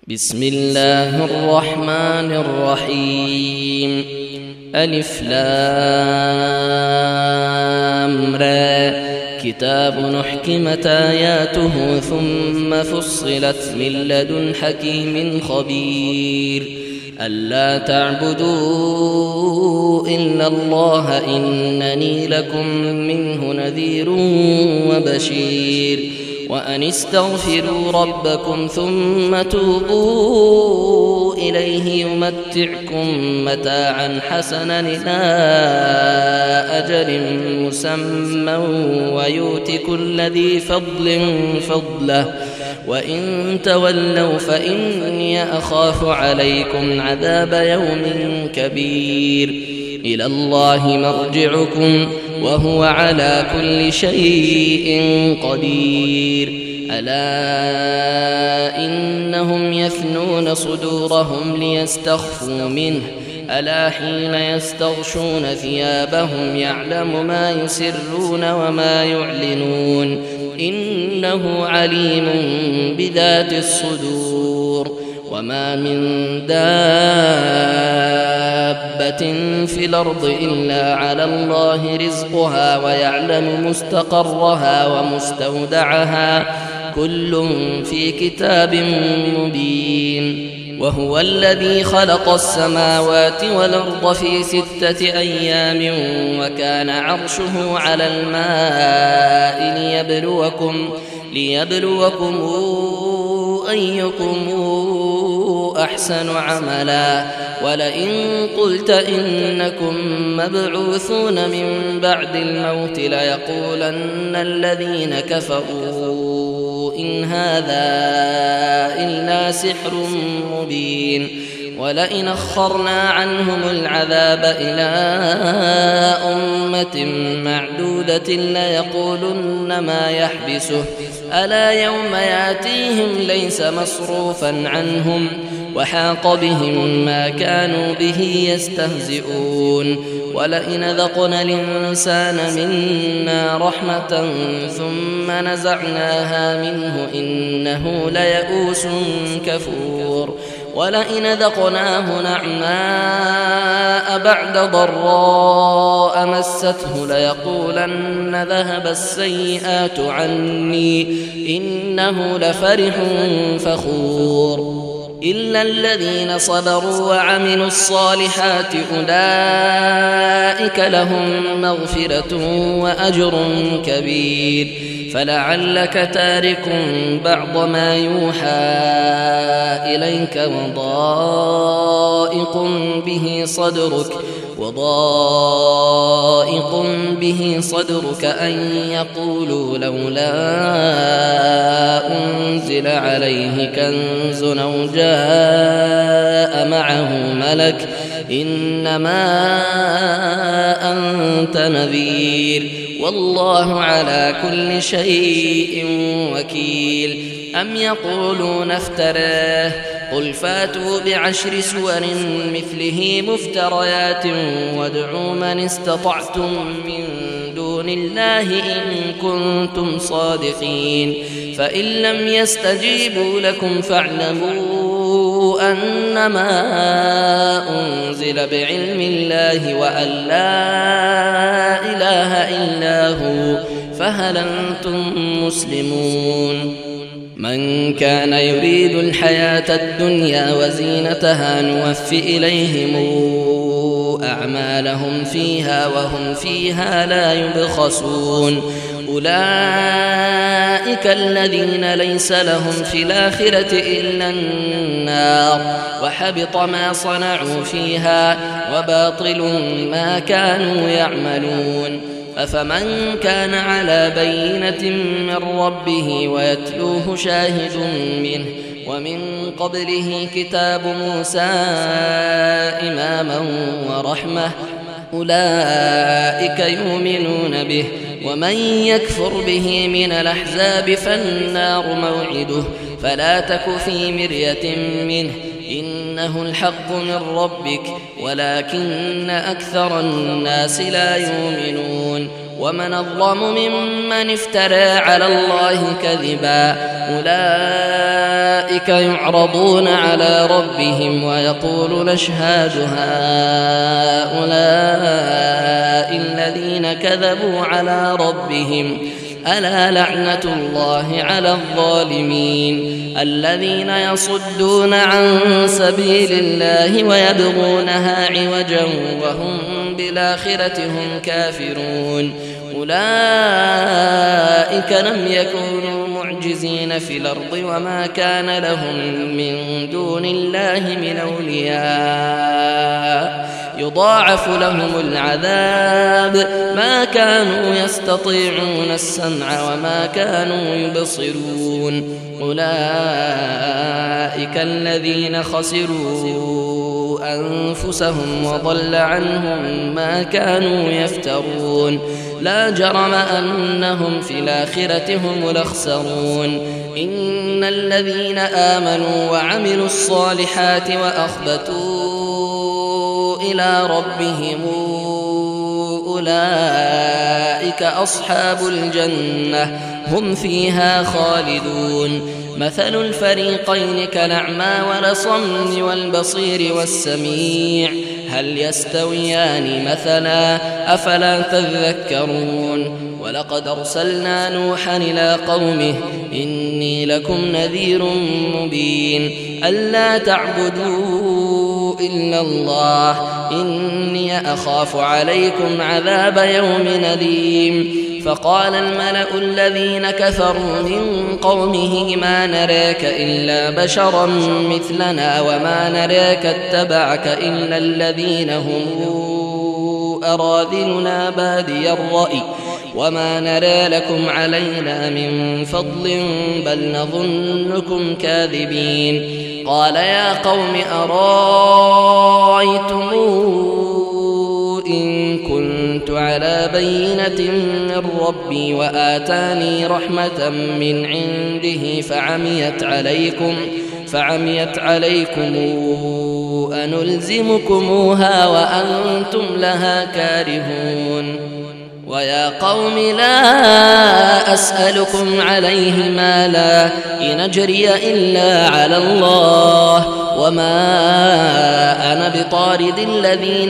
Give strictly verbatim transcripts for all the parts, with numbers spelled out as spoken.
بسم الله الرحمن الرحيم. ألف لام را. كتاب أحكمت آياته ثم فصلت من لدن حكيم خبير. ألا تعبدوا إلا الله إنني لكم منه نذير وبشير. وأن استغفروا ربكم ثم توبوا إليه يمتعكم متاعا حسنا إلى أجل مسمى ويؤت كل ذي فضل فضله. وإن تولوا فإني أخاف عليكم عذاب يوم كبير. إلى الله مرجعكم وهو على كل شيء قدير. ألا إنهم يثنون صدورهم ليستخفوا منه. ألا حين يستغشون ثيابهم يعلم ما يسرون وما يعلنون إنه عليم بذات الصدور. وما من دابة في الأرض إلا على الله رزقها ويعلم مستقرها ومستودعها كل في كتاب مبين. وهو الذي خلق السماوات والأرض في ستة أيام وكان عرشه على الماء ليبلوكم, ليبلوكم أيكم أحسن عملا. ولئن قلت إنكم مبعوثون من بعد الموت ليقولن الذين كفروا إن هذا إلا سحر مبين. ولئن أخرنا عنهم العذاب إلى أمة معدودة ليقولن ما يحبسه. ألا يوم يأتيهم ليس مصروفا عنهم وحاق بهم ما كانوا به يستهزئون. ولئن ذقنا الإنسان منا رحمة ثم نزعناها منه إنه ليئوس كفور. ولئن ذقناه نعماء بعد ضراء مسته ليقولن ذهب السيئات عني إنه لفرح فخور. إلا الذين صبروا وعملوا الصالحات أولئك لهم مغفرة وأجر كبير. فلعلك تارك بعض ما يوحى إليك وضائق به صدرك وضائق به صدرك أن يقولوا لولا أنزل عليه كنز أو جاء معه ملك إنما أنت نذير والله على كل شيء وكيل. أم يقولون افتراه قل فاتوا بعشر سور مثله مفتريات وادعوا من استطعتم من دون الله إن كنتم صادقين. فإن لم يستجيبوا لكم فاعلموا أنما أنزل بعلم الله وأن لا إله إلا هو فهل أنتم مسلمون. من كان يريد الحياة الدنيا وزينتها نوفي إليهم أعمالهم فيها وهم فيها لا يبخسون. أولئك الذين ليس لهم في الآخرة إلا النار وحبط ما صنعوا فيها وباطل ما كانوا يعملون. أفمن كان على بينة من ربه ويتلوه شاهد منه ومن قبله كتاب موسى إماما ورحمة أولئك يؤمنون به. ومن يكفر به من الأحزاب فالنار موعده فلا تك في مرية منه إنه الحق من ربك ولكن أكثر الناس لا يؤمنون ومن أظلم ممن افترى على الله كذبا أولئك يعرضون على ربهم ويقول نشهد هؤلاء الذين كذبوا على ربهم ألا لعنة الله على الظالمين الذين يصدون عن سبيل الله ويبغونها عوجا وهم بالآخرة هم كافرون أولئك لم يكونوا معجزين في الأرض وما كان لهم من دون الله من أولياء يضاعف لهم العذاب ما كانوا يستطيعون السمع وما كانوا يبصرون أولئك الذين خسروا أنفسهم وضل عنهم ما كانوا يفترون لا جرم أنهم في الآخرة هم الأخسرون إن الذين آمنوا وعملوا الصالحات وأخبتوا إلى ربهم أولئك أصحاب الجنة هم فيها خالدون مثل الفريقين كالأعمى والأصم والبصير والسميع هل يستويان مثلا أفلا تذكرون ولقد أرسلنا نوحا إلى قومه إني لكم نذير مبين ألا تعبدوا إلا الله إني أخاف عليكم عذاب يوم أليم فقال الملأ الذين كفروا من قومه ما نراك إلا بشرا مثلنا وما نراك اتبعك إلا الذين هم أراذلنا بادي الرأي وما نرى لكم علينا من فضل بل نظنكم كاذبين قال يا قوم أرأيتم إن كنت على بينة من ربي وآتاني رحمة من عنده فعميت عليكم فعميت عليكم أنلزمكموها وأنتم لها كارهون ويا قوم لا أسألكم عليه مالا إن أجري إلا على الله وما أنا بطارد الذين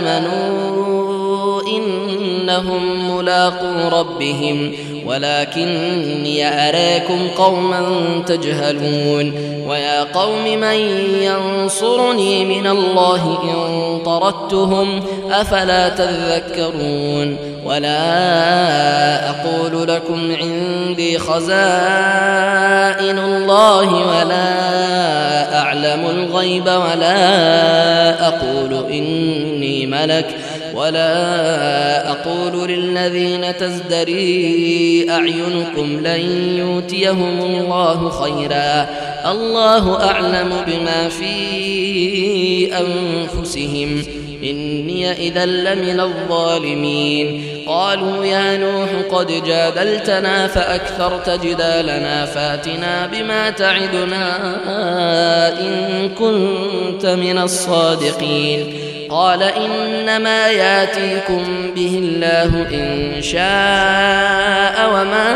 آمنوا إنهم ملاقو ربهم ولكني أراكم قوما تجهلون ويا قوم من ينصرني من الله إن طردتهم أفلا تذكرون ولا أقول لكم عندي خزائن الله ولا أعلم الغيب ولا أقول إني ملك ولا أقول للذين تزدري أعينكم لن يؤتيهم الله خيرا الله أعلم بما في أنفسهم إني إذا لمن الظالمين قالوا يا نوح قد جادلتنا فأكثرت جدالنا فاتنا بما تعدنا إن كنت من الصادقين قال إنما ياتيكم به الله إن شاء وما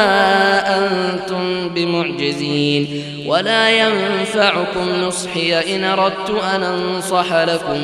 أنتم بمعجزين ولا ينفعكم نصحي إن أردت أن أنصح لكم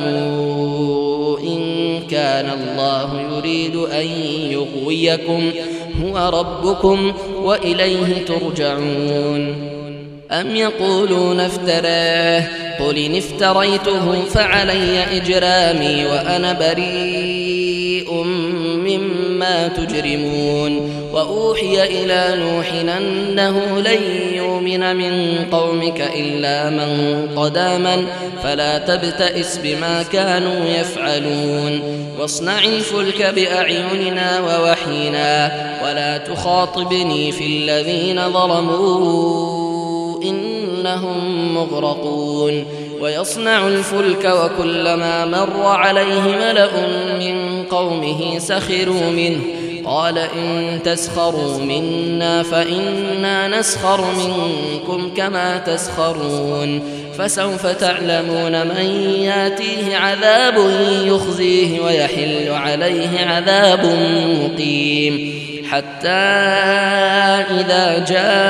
إن كان الله يريد أن يغويكم هو ربكم وإليه ترجعون أم يقولون افتراه قل إن افتريته فعلي إجرامي وأنا بريء مما تجرمون وأوحي إلى نوح أنه لن يؤمن من قومك إلا من قد آمن فلا تبتئس بما كانوا يفعلون واصنع الفلك بأعيننا ووحينا ولا تخاطبني في الذين ظلموا إنهم مغرقون ويصنع الفلك وكلما مر عليه ملأ من قومه سخروا منه قال إن تسخروا منا فإنا نسخر منكم كما تسخرون فسوف تعلمون من ياتيه عذاب يخزيه ويحل عليه عذاب مقيم حتى إذا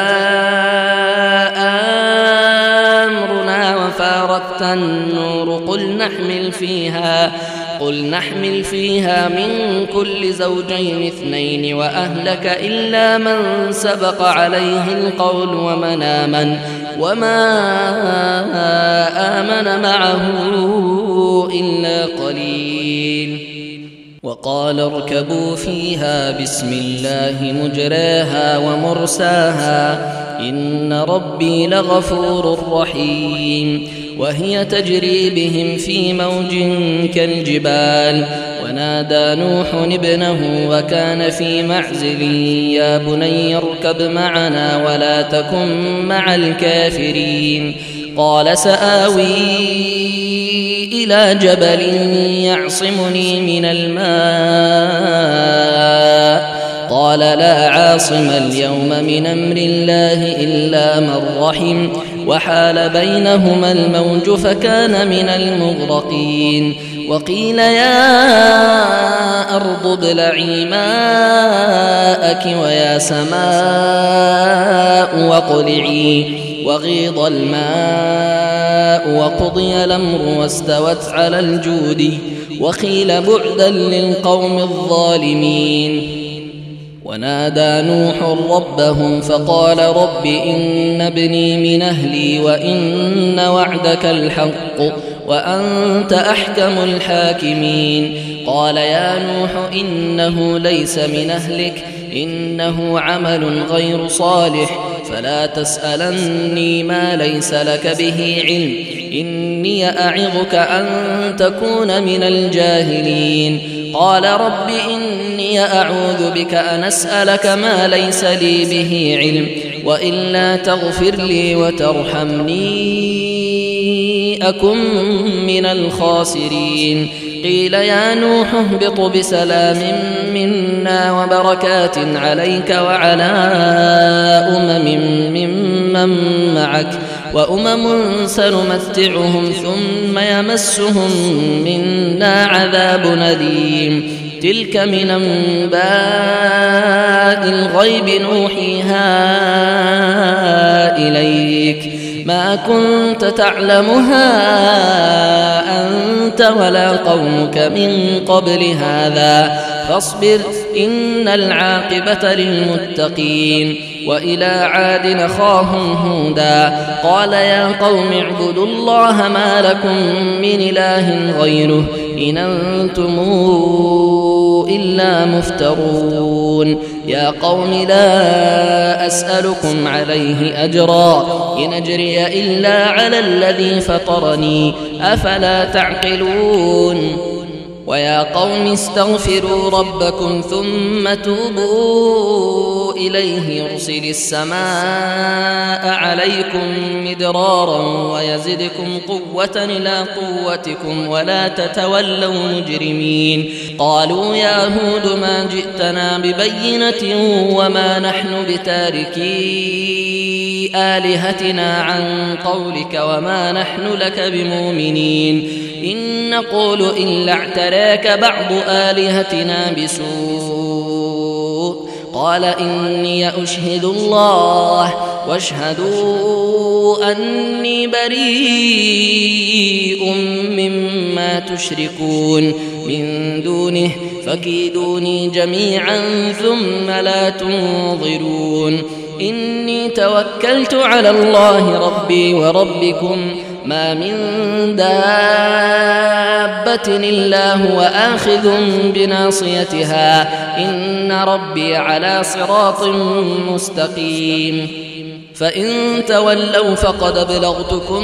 جاء أمرنا وفارت النور قل نحمل فيها قل نحمل فيها من كل زوجين اثنين وأهلك إلا من سبق عليه القول ومن آمن وما آمن معه إلا قليل وقال اركبوا فيها بسم الله مجراها ومرساها إن ربي لغفور رحيم وهي تجري بهم في موج كالجبال ونادى نوح ابنه وكان في معزل يا بني اركب معنا ولا تكن مع الكافرين قال سآوي إلى جبل يعصمني من الماء قال لا عاصم اليوم من أمر الله إلا من رحم وحال بينهما الموج فكان من المغرقين وقيل يا أرض ابلعي ماءك ويا سماء واقلعي وغيض الماء وقضي الأمر واستوت على الجود وقيل بعدا للقوم الظالمين ونادى نوح ربه فقال رب إن ابني من أهلي وإن وعدك الحق وأنت أحكم الحاكمين قال يا نوح إنه ليس من أهلك إنه عمل غير صالح فلا تسألني ما ليس لك به علم إني أعظك أن تكون من الجاهلين قال رب إني أعوذ بك أن أسألك ما ليس لي به علم وإلا تغفر لي وترحمني أكن من الخاسرين قيل يا نوح اهبط بسلام منا وبركات عليك وعلى أمم ممن معك وأمم سنمتعهم ثم يمسهم منا عذاب أليم تلك من أنباء الغيب نوحيها إليك ما كنت تعلمها أنت ولا قومك من قبل هذا فاصبر إن العاقبة للمتقين وإلى عاد أخاهم هودا قال يا قوم اعبدوا الله ما لكم من إله غيره إن أنتم إلا مفترون يا قوم لا أسألكم عليه أجرا إن أجري إلا على الذي فطرني أفلا تعقلون ويا قوم استغفروا ربكم ثم توبوا إليه يرسل السماء عليكم مدرارا ويزدكم قوة إلى قوتكم ولا تتولوا مجرمين قالوا يا هود ما جئتنا ببينة وما نحن بتاركي آلهتنا عن قولك وما نحن لك بمؤمنين إن نقول إلا اعتراك بعض آلهتنا بسوء قال إني أشهد الله واشهدوا أني بريء مما تشركون من دونه فكيدوني جميعا ثم لا تنظرون إني توكلت على الله ربي وربكم ما من دابة إلا هو آخذ بناصيتها إن ربي على صراط مستقيم فإن تولوا فقد أبلغتكم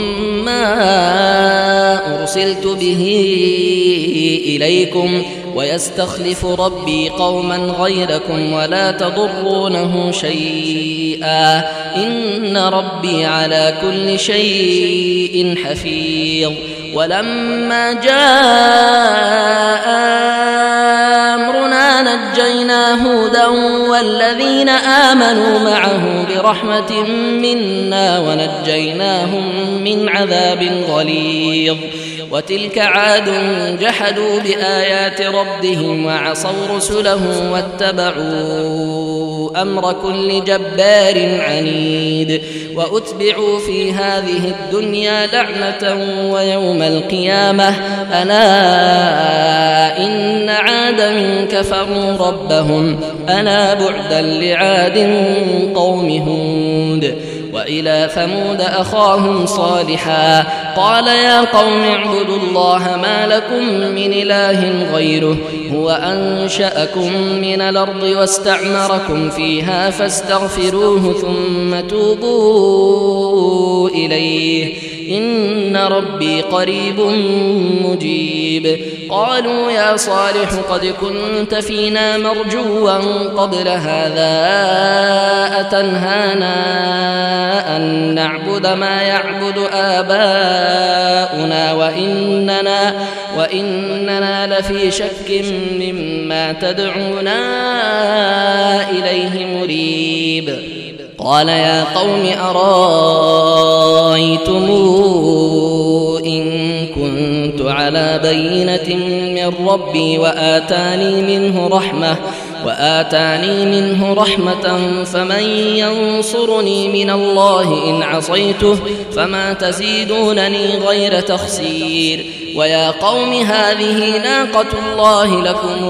ما أرسلت به إليكم ويستخلف ربي قوما غيركم ولا تضرونه شيئا إن ربي على كل شيء حفيظ ولما جاء أمرنا نجينا هودا والذين آمنوا معه برحمة منا ونجيناهم من عذاب غليظ وتلك عاد جحدوا بآيات ربهم وعصوا رسله واتبعوا أمر كل جبار عنيد وأتبعوا في هذه الدنيا لعنة ويوم القيامة ألا إن عادا كفروا ربهم ألا بعدا لعاد قوم هود وإلى ثمود أخاهم صالحا قال يا قوم اعبدوا الله ما لكم من إله غيره هو أنشأكم من الأرض واستعمركم فيها فاستغفروه ثم توبوا إليه إن ربي قريب مجيب قالوا يا صالح قد كنت فينا مرجوا قبل هذا أتنهانا أن نعبد ما يعبد آباؤنا وإننا, وإننا لفي شك مما تدعونا إليه مريب قال يا قوم أرأيتم إن كنت على بينة من ربي وآتاني منه رحمة وآتاني منه رحمة فمن ينصرني من الله إن عصيته فما تزيدونني غير تخسير ويا قوم هذه ناقة الله لكم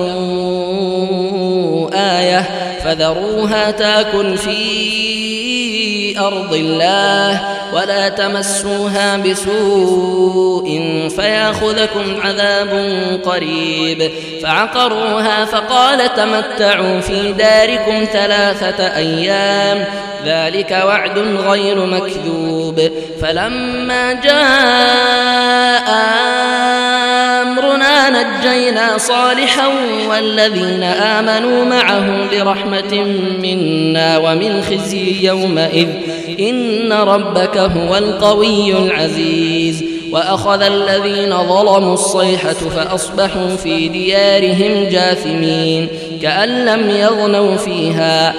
آية فذروها تاكل في أرض الله ولا تمسوها بسوء فياخذكم عذاب قريب فعقروها فقال تمتعوا في داركم ثلاثة أيام ذلك وعد غير مكذوب فلما جاء أمرنا نجينا صالحا والذين آمنوا معه برحمة منا ومن خزي يومئذ إن ربك هو القوي العزيز وأخذ الذين ظلموا الصيحة فأصبحوا في ديارهم جاثمين كأن لم يغنوا فيها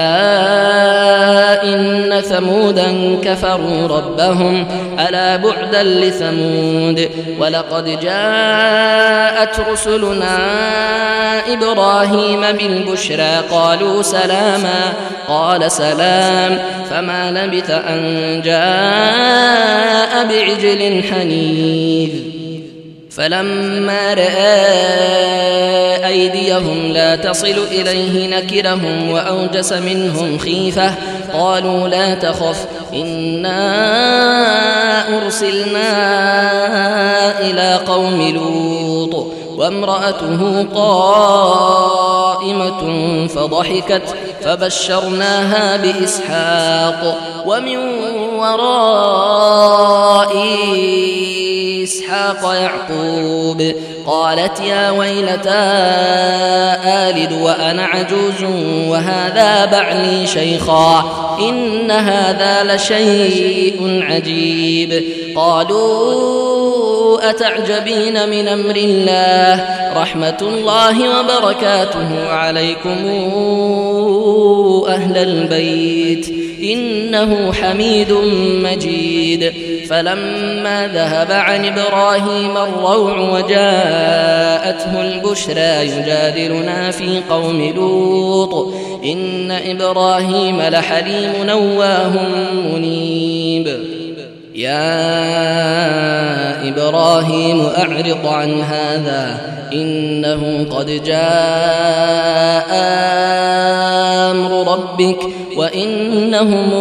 ألا إن ثمودا كفروا ربهم ألا بعدا لثمود ولقد جاءت رسلنا إبراهيم بالبشرى قالوا سلاما قال سلام فما لبث أن جاء بعجل حنيذ فلما رأى أيديهم لا تصل إليه نكرهم وأوجس منهم خيفة قالوا لا تخف إنا أرسلنا إلى قوم لوط وامرأته قائمة فضحكت فبشرناها بإسحاق ومن وراء إسحاق يعقوب قالت يا ويلتى آلد وأنا عجوز وهذا بعلي شيخا إن هذا لشيء عجيب قالوا أتعجبين من أمر الله رحمة الله وبركاته عليكم أهل البيت إنه حميد مجيد فلما ذهب عن إبراهيم الروع وجاءته البشرى يجادلنا في قوم لوط إن إبراهيم لحليم نواه منيب يا إبراهيم أعرض عن هذا إنه قد جاء أمر ربك وإنهم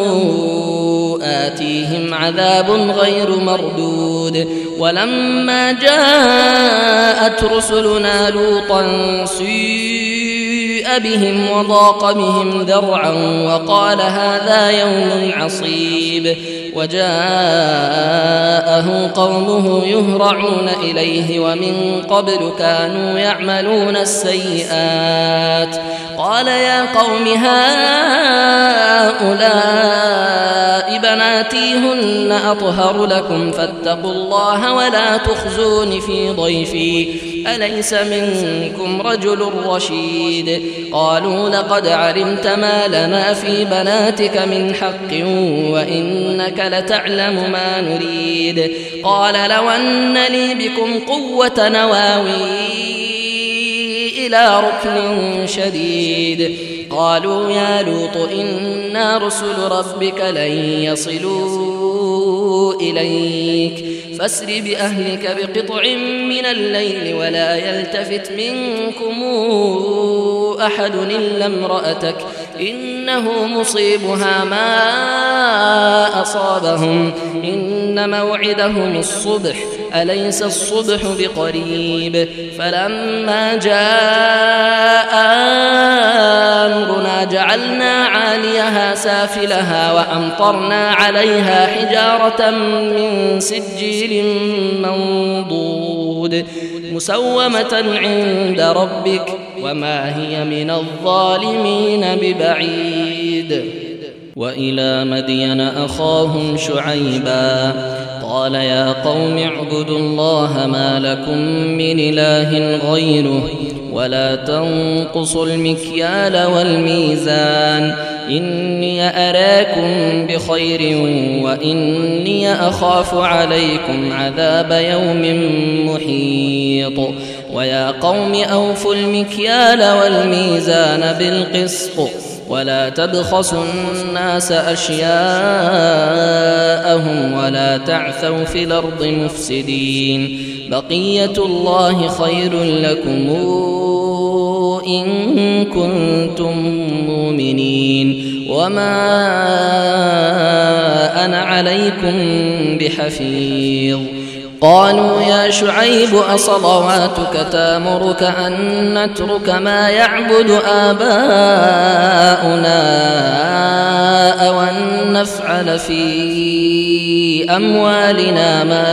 آتيهم عذاب غير مردود ولما جاءت رسلنا لوطا سيء بهم وضاق بهم ذرعا وقال هذا يوم عصيب وجاءه قومه يهرعون إليه ومن قبل كانوا يعملون السيئات قال يا قوم هؤلاء بناتي هن أطهر لكم فاتقوا الله ولا تخزون في ضيفي أليس منكم رجل رشيد قالوا لقد علمت ما لنا في بناتك من حق وإنك لتعلم ما نريد قال لو أن لي بكم قوة نواوي إلى ركن شديد قالوا يا لوط إنا رسل ربك لن يصلوا إليك فاسر بأهلك بقطع من الليل ولا يلتفت منكم أحد إلا امرأتك إنه مصيبها ما أصابهم إن موعدهم الصبح أليس الصبح بقريب فلما جاء أمرنا جعلنا عاليها سافلها وأمطرنا عليها حجارة من سجيل منضود مسومة عند ربك وما هي من الظالمين ببعيد وإلى مدين أخاهم شعيبا قال يا قوم اعبدوا الله ما لكم من إله غيره ولا تنقصوا المكيال والميزان إني أراكم بخير وإني أخاف عليكم عذاب يوم محيط ويا قوم أوفوا المكيال والميزان بالقسط ولا تبخسوا الناس أشياءهم ولا تعثوا في الأرض مفسدين بقية الله خير لكم إن كنتم مؤمنين وما أنا عليكم بحفيظ قالوا يا شعيب أصلواتك تأمرك أن نترك ما يعبد آباؤنا أو أن نفعل في أموالنا ما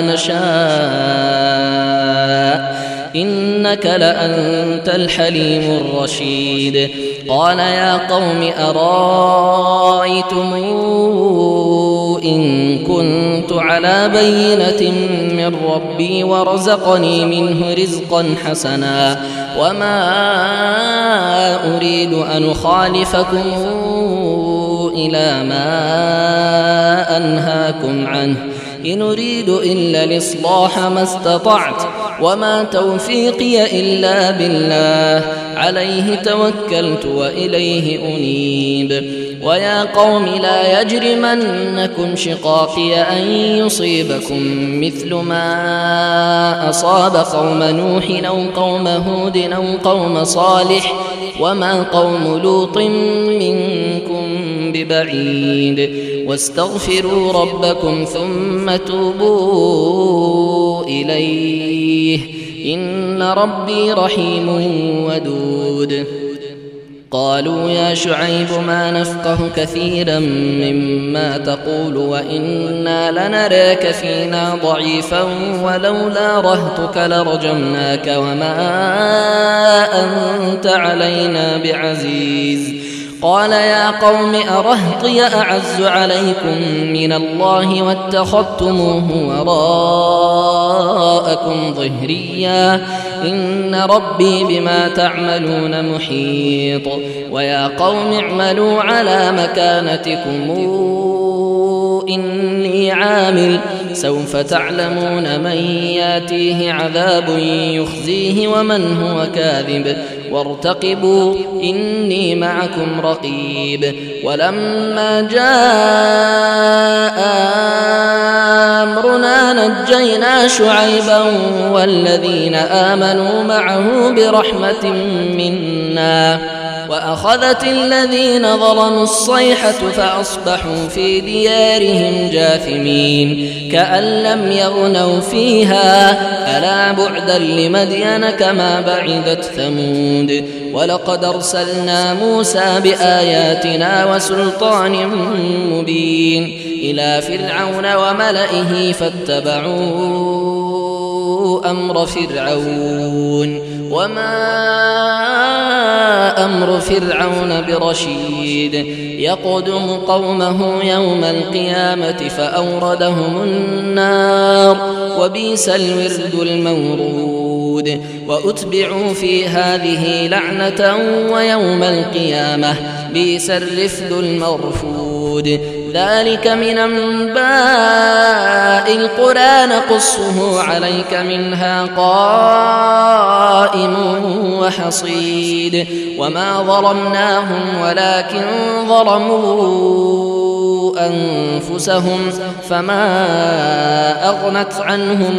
نشاء إنك لأنت الحليم الرشيد قال يا قوم أرأيتم إن كنت على بينة من ربي ورزقني منه رزقا حسنا وما أريد أن أخالفكم إلى ما أنهاكم عنه إن أريد إلا الإصلاح ما استطعت وما توفيقي إلا بالله عليه توكلت وإليه أنيب ويا قوم لا يجرمنكم شقاقي أن يصيبكم مثل ما أصاب قوم نوح أو قوم هود أو قوم صالح وما قوم لوط منكم ببعيد واستغفروا ربكم ثم توبوا إليه إن ربي رحيم ودود قالوا يا شعيب ما نفقه كثيرا مما تقول وإنا لنراك فينا ضعيفا ولولا رهتك لرجمناك وما أنت علينا بعزيز قال يا قوم أرهطي أعز عليكم من الله واتخذتموه وراءكم ظهريا إن ربي بما تعملون محيط ويا قوم اعملوا على مكانتكم إني عامل سوف تعلمون من ياتيه عذاب يخزيه ومن هو كاذب وارتقبوا إني معكم رقيب ولما جاء أمرنا نجينا شعيبا والذين آمنوا معه برحمة منا وأخذت الذين ظلموا الصيحة فأصبحوا في ديارهم جاثمين كأن لم يغنوا فيها ألا بعدا لمدين كما بعدت ثمود ولقد أرسلنا موسى بآياتنا وسلطان مبين إلى فرعون وملئه فاتبعوا أمر فرعون وما أمر فرعون برشيد يقدم قومه يوم القيامة فأوردهم النار وبئس الورد المورود وأتبعوا في هذه لعنة ويوم القيامة بئس الرفد المرفود ذلك من أنباء القرى نقصه عليك منها قائم وحصيد وما ظلمناهم ولكن ظلموا أنفسهم فما أغنت عنهم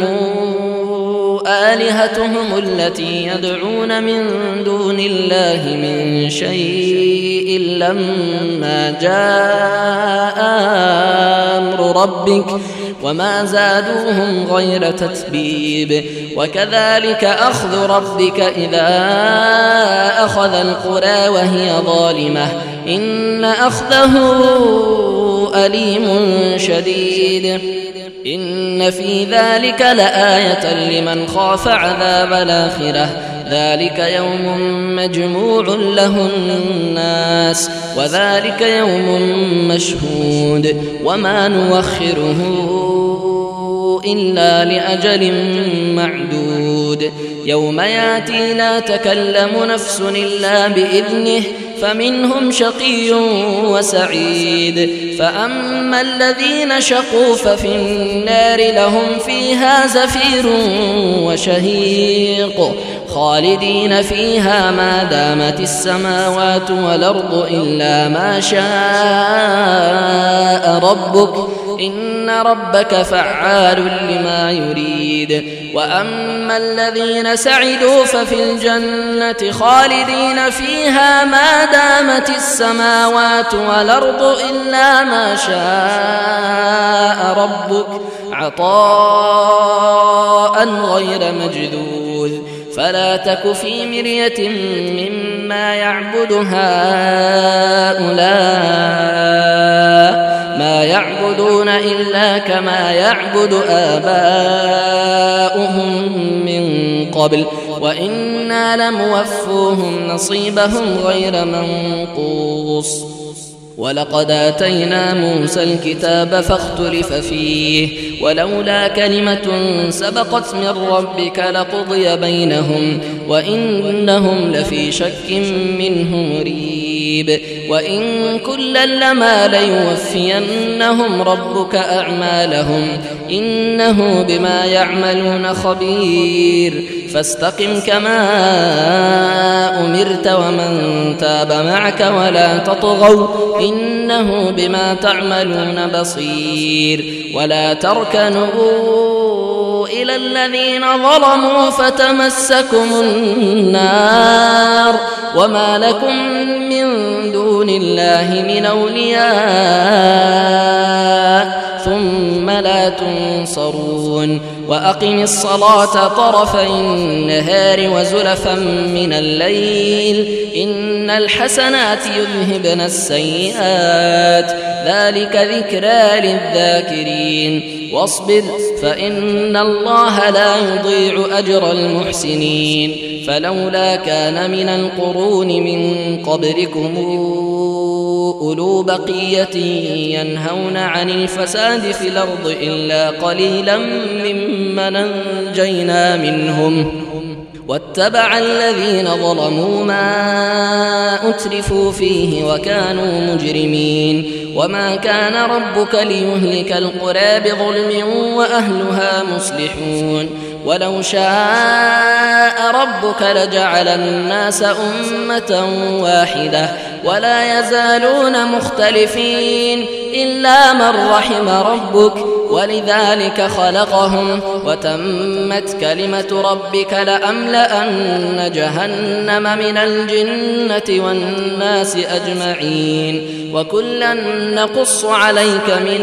آلهتهم التي يدعون من دون الله من شيء لما جاء أمر ربك وما زادوهم غير تتبيب وكذلك أخذ ربك إذا أخذ القرى وهي ظالمة إن أخذه أليم شديد إن في ذلك لآية لمن خاف عذاب الآخرة ذلك يوم مجموع له الناس وذلك يوم مشهود وما نوخره إلا لأجل معدود يوم ياتي لا تكلم نفس إلا بإذنه فمنهم شقي وسعيد فأما الذين شقوا ففي النار لهم فيها زفير وشهيق خالدين فيها ما دامت السماوات والأرض إلا ما شاء ربك إن ربك فعال لما يريد وأما الذين سعدوا ففي الجنة خالدين فيها ما دامت السماوات والأرض إلا ما شاء ربك عطاء غير مجذوذ فلا تك في مرية مما يعبد هؤلاء ما يعبدون إلا كما يعبد آباؤهم من قبل وإنا لموفوهم نصيبهم غير منقوص ولقد آتينا موسى الكتاب فاختلف فيه ولولا كلمة سبقت من ربك لقضي بينهم وإنهم لفي شك منه مريب وإن كلا لما ليوفينهم ربك أعمالهم إنه بما يعملون خبير فاستقم كما أمرت ومن تاب معك ولا تطغوا إنه بما تعملون بصير ولا تركنوا إلى الذين ظلموا فتمسكم النار وما لكم من دون الله من أولياء ثم لا تنصرون وأقم الصلاة طرفي النهار وزلفا من الليل إن الحسنات يذهبن السيئات ذلك ذكرى للذاكرين واصبر فإن الله لا يضيع أجر المحسنين فلولا كان من القرون من قبلكم أولو بقية ينهون عن الفساد في الأرض إلا قليلا ممن أنجينا منهم واتبع الذين ظلموا ما أترفوا فيه وكانوا مجرمين وما كان ربك ليهلك القرى بظلم وأهلها مصلحون ولو شاء ربك لجعل الناس أمة واحدة ولا يزالون مختلفين إلا من رحم ربك ولذلك خلقهم وتمت كلمة ربك لأملأن جهنم من الجنة والناس أجمعين وكلا نقص عليك من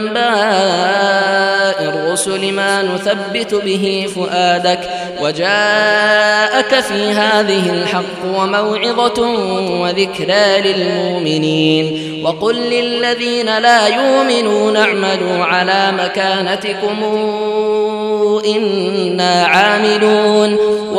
أنباء الرسل ما نثبت به فؤادك وجاءك في هذه الحق وموعظة وذكرى للمؤمنين وقل للذين لا يؤمنون اعملوا على مكانتكم إنا عاملون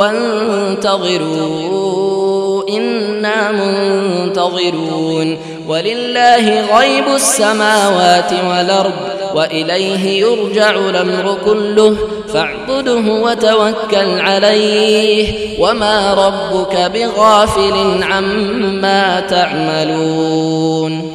وانتظروا إنا منتظرون ولله غيب السماوات والأرض وإليه يرجع الأمر كله فاعبده وتوكل عليه وما ربك بغافل عما تعملون.